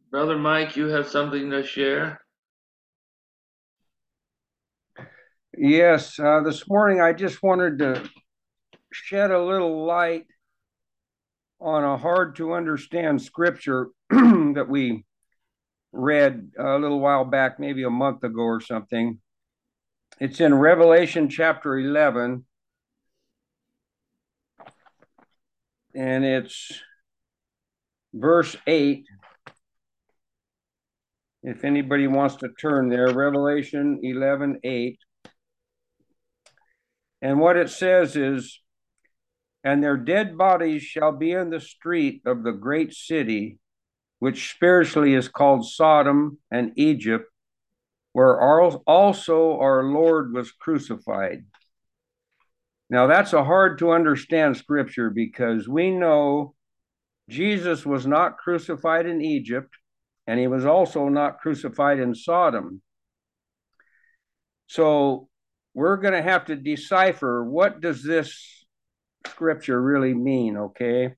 Brother Mike, you have something to share? Yes, this morning I just wanted to shed a little light on a hard to understand scripture that we read a little while back, maybe a month ago or something. It's in Revelation chapter 11, and it's verse 8. If anybody wants to turn there, Revelation 11:8. And what it says is, and their dead bodies shall be in the street of the great city, which spiritually is called Sodom and Egypt, where also our Lord was crucified. Now, that's a hard to understand scripture because we know Jesus was not crucified in Egypt, and he was also not crucified in Sodom. So we're going to have to decipher, what does this scripture really mean, okay?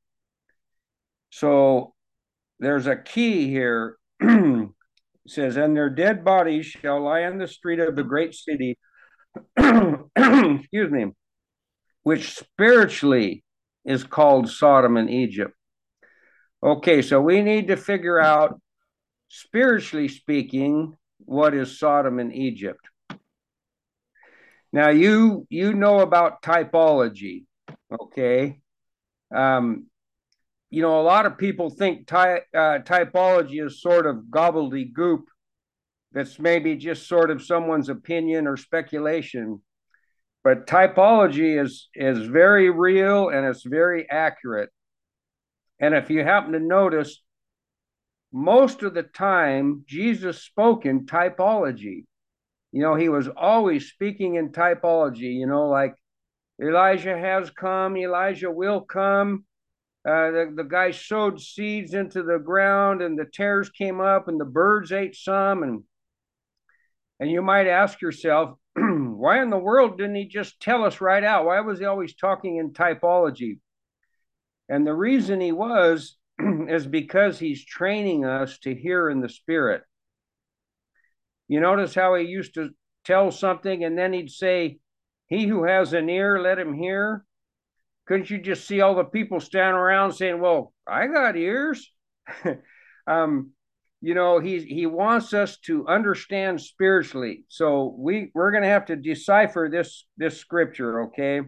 So there's a key here. It says, and their dead bodies shall lie in the street of the great city, excuse me, which spiritually is called Sodom and Egypt. Okay, so we need to figure out, spiritually speaking, what is Sodom and Egypt. Now you know about typology, okay? Um, a lot of people think typology is sort of gobbledygook. That's maybe just sort of someone's opinion or speculation. But typology is very real and it's very accurate. And if you happen to notice, most of the time Jesus spoke in typology. He was always speaking in typology, like Elijah has come, Elijah will come. The guy sowed seeds into the ground and the tares came up and the birds ate some. And you might ask yourself, why in the world didn't he just tell us right out? Why was he always talking in typology? And the reason he was is because he's training us to hear in the spirit. You notice how he used to tell something and then he'd say, he who has an ear, let him hear. Couldn't you just see all the people standing around saying, well, I got ears? um, he wants us to understand spiritually. So we're going to have to decipher this scripture, okay?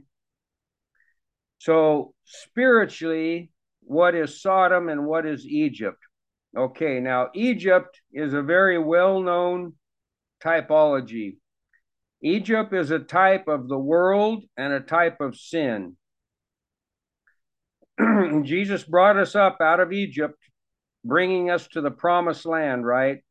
So spiritually, what is Sodom and what is Egypt? Okay, now Egypt is a very well-known typology. Egypt is a type of the world and a type of sin. Jesus brought us up out of Egypt, bringing us to the promised land, right?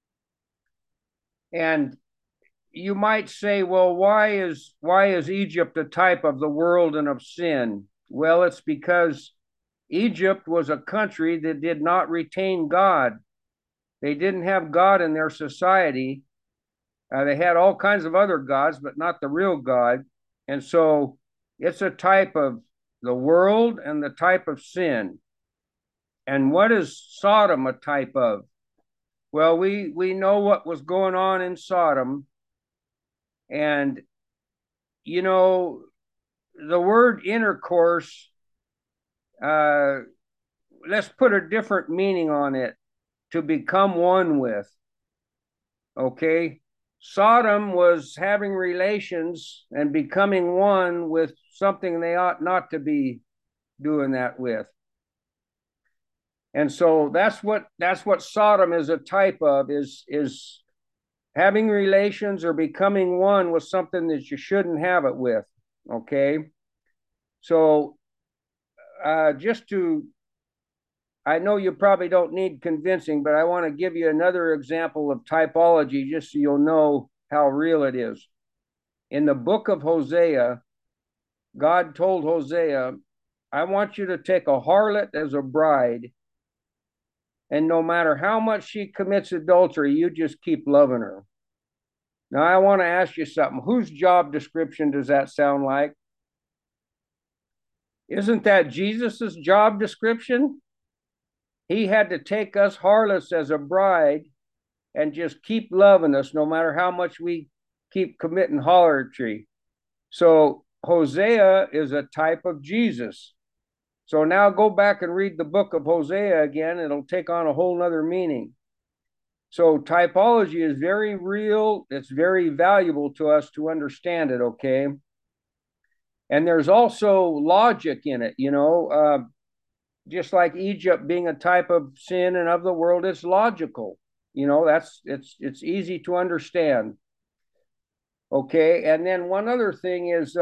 And you might say, well, why is Egypt a type of the world and of sin? Well, it's because Egypt was a country that did not retain God. They didn't have God in their society. They had all kinds of other gods, but not the real God. And so it's a type of the world and the type of sin. And what is Sodom a type of? Well, we know what was going on in Sodom. And, you know, the word intercourse, uh, let's put a different meaning on it, to become one with. Okay. Sodom was having relations and becoming one with something they ought not to be doing that with. And so that's what Sodom is a type of, is having relations or becoming one with something that you shouldn't have it with. Okay. So just to, I know you probably don't need convincing, but I want to give you another example of typology just so you'll know how real it is. In the book of Hosea, God told Hosea, I want you to take a harlot as a bride, and no matter how much she commits adultery, you just keep loving her. Now, I want to ask you something. Whose job description does that sound like? Isn't that Jesus's job description? he had to take us harlots as a bride and just keep loving us no matter how much we keep committing harlotry. So Hosea is a type of Jesus. So now go back and read the book of Hosea again. It'll take on a whole nother meaning. So typology is very real. It's very valuable to us to understand it, okay? And there's also logic in it, just like Egypt being a type of sin and of the world, it's logical. It's easy to understand. Okay, and then one other thing is,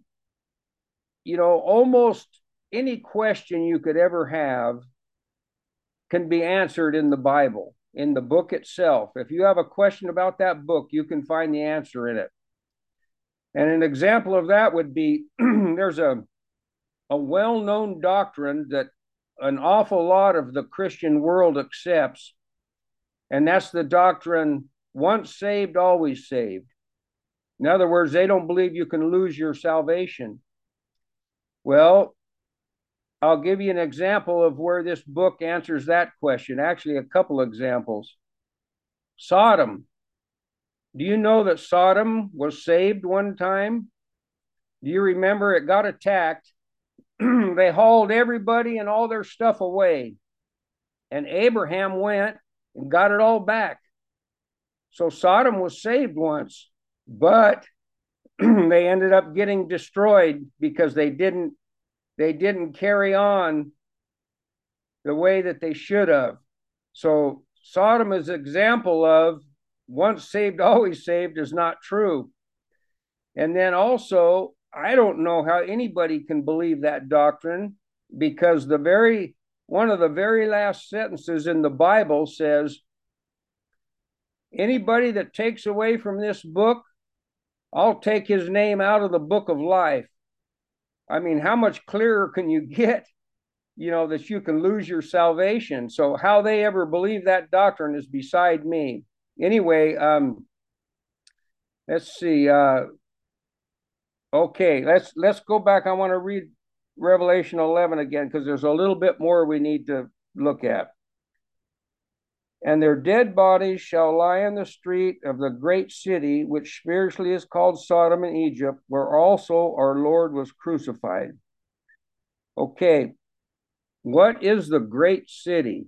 almost any question you could ever have can be answered in the Bible, in the book itself. If you have a question about that book, you can find the answer in it. And an example of that would be there's a well-known doctrine that an awful lot of the Christian world accepts, and that's the doctrine, once saved, always saved. In other words, they don't believe you can lose your salvation. Well, I'll give you an example of where this book answers that question. Actually, a couple examples. Sodom. Do you know that Sodom was saved one time? Do you remember it got attacked? They hauled everybody and all their stuff away. And Abraham went and got it all back. So Sodom was saved once, but they ended up getting destroyed because they didn't carry on the way that they should have. So Sodom is an example of once saved, always saved is not true. And then also, I don't know how anybody can believe that doctrine, because one of the very last sentences in the Bible says, anybody that takes away from this book, I'll take his name out of the book of life. I mean, how much clearer can you get, that you can lose your salvation? So how they ever believe that doctrine is beside me. Anyway, let's see. Okay, let's go back. I want to read Revelation 11 again, because there's a little bit more we need to look at. And their dead bodies shall lie in the street of the great city, which spiritually is called Sodom and Egypt, where also our Lord was crucified. Okay, what is the great city?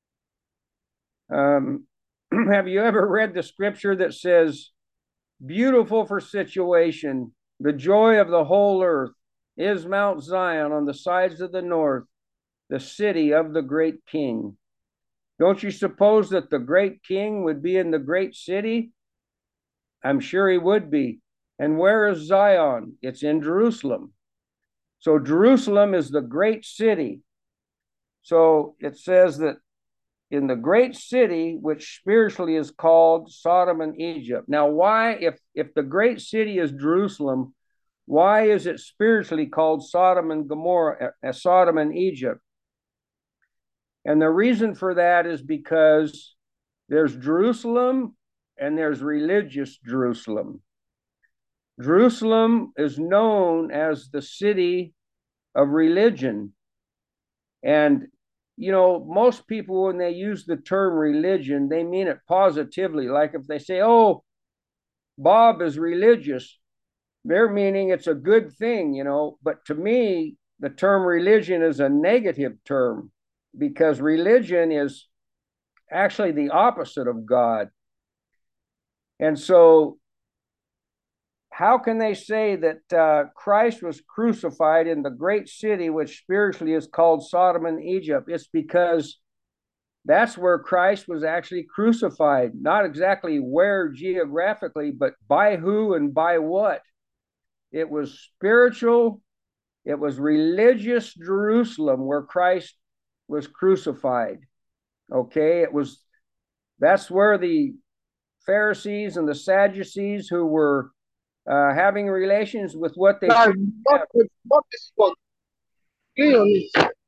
Have you ever read the scripture that says, beautiful for situation, the joy of the whole earth is Mount Zion on the sides of the north, the city of the great king? Don't you suppose that the great king would be in the great city? I'm sure he would be. And where is Zion? It's in Jerusalem. So Jerusalem is the great city. So it says that in the great city, which spiritually is called Sodom and Egypt. Now, why, if the great city is Jerusalem, why is it spiritually called Sodom and Sodom and Egypt? And the reason for that is because there's Jerusalem and there's religious Jerusalem. Jerusalem is known as the city of religion. And, most people, when they use the term religion, they mean it positively. Like if they say, oh, Bob is religious, they're meaning it's a good thing, But to me, the term religion is a negative term, because religion is actually the opposite of God. And so how can they say that Christ was crucified in the great city, which spiritually is called Sodom and Egypt? It's because that's where Christ was actually crucified. Not exactly where geographically, but by who and by what. It was spiritual, it was religious Jerusalem where Christ was crucified. Okay, that's where the Pharisees and the Sadducees, who were having relations with what they Now, what is what? Clearly.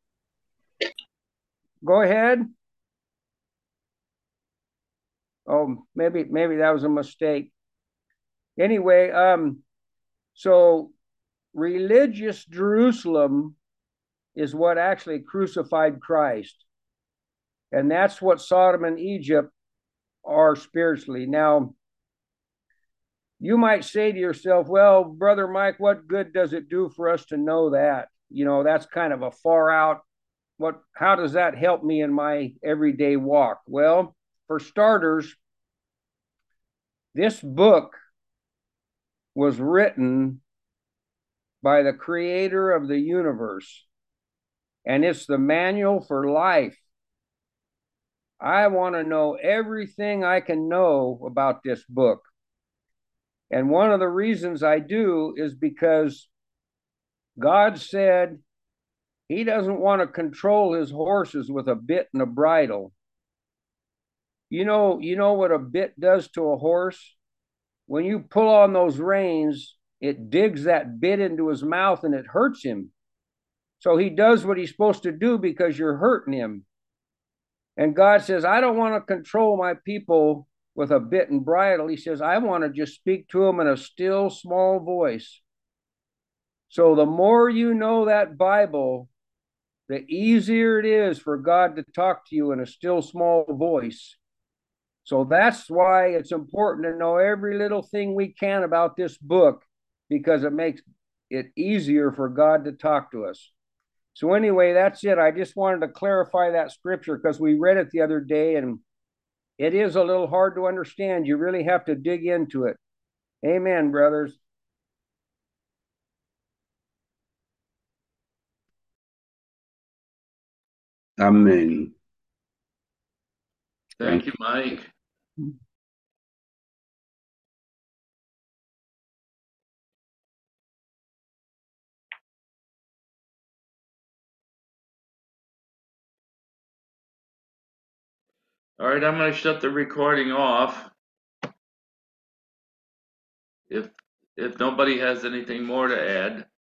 Go ahead. Oh, maybe that was a mistake. Anyway, so religious Jerusalem is what actually crucified Christ. And that's what Sodom and Egypt are spiritually. Now, you might say to yourself, well, Brother Mike, what good does it do for us to know that? That's kind of a far out. How does that help me in my everyday walk? Well, for starters, this book was written by the creator of the universe, and it's the manual for life. I want to know everything I can know about this book. And one of the reasons I do is because God said he doesn't want to control his horses with a bit and a bridle. You know what a bit does to a horse? When you pull on those reins, it digs that bit into his mouth and it hurts him. So he does what he's supposed to do because you're hurting him. And God says, I don't want to control my people with a bit and bridle. He says, I want to just speak to them in a still, small voice. So the more you know that Bible, the easier it is for God to talk to you in a still, small voice. So that's why it's important to know every little thing we can about this book, because it makes it easier for God to talk to us. So anyway, that's it. I just wanted to clarify that scripture because we read it the other day and it is a little hard to understand. You really have to dig into it. Amen, brothers. Amen. Thank you, Mike. All right, I'm going to shut the recording off. If nobody has anything more to add.